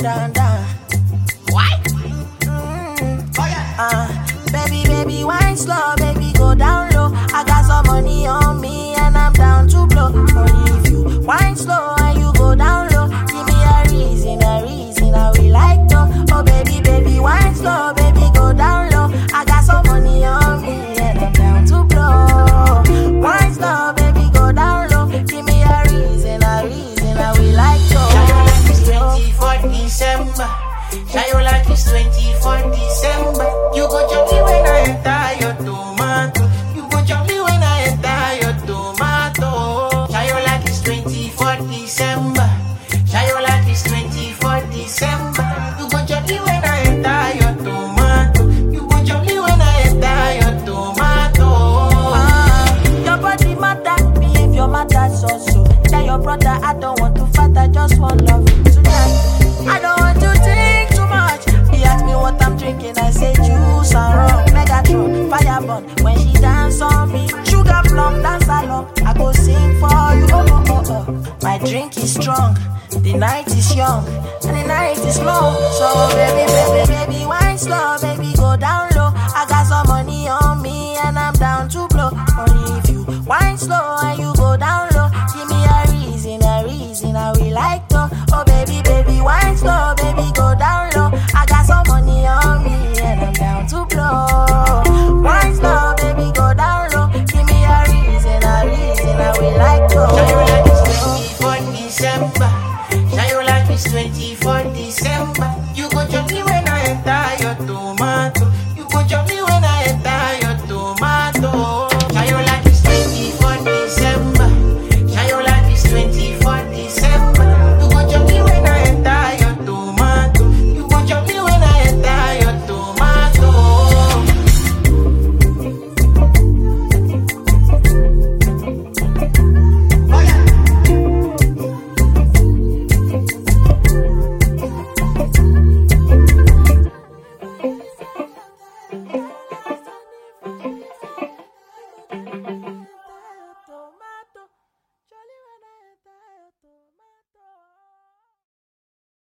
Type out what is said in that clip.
down, down. Why? Baby, baby, wine slow, baby, go down low. I got some money on me and I'm down to blow. Only if you wine slow and you go down low, give me a reason I will like to. Oh baby, baby, wine slow, baby, go down low. I got some money on me and I'm down to blow. Wine slow, baby, go down low. Give me a reason I will like to. Shayola is 24 December. Shayola is 24 December. You go jolly when I enter your tomato. You go jolly when I enter your tomato. Shayola is 24 December. Shayola is 24 December. You go jolly when I enter your tomato. You go jolly when I enter your tomato. Your body matter, behavior matters also. Tell your brother I don't want to fight, I just want love tonight. I don't want to think too much. He asked me what I'm drinking, I say juice and rum. Megatron, fireball, when she dance on me. Sugar plum, dance along, I go sing for you. Oh, oh, oh, oh. My drink is strong, the night is young, and the night is long. So baby, baby, baby, wine slow, baby, go down low. I got some money on me and I'm down to blow. Only if you wine slow and you go down low,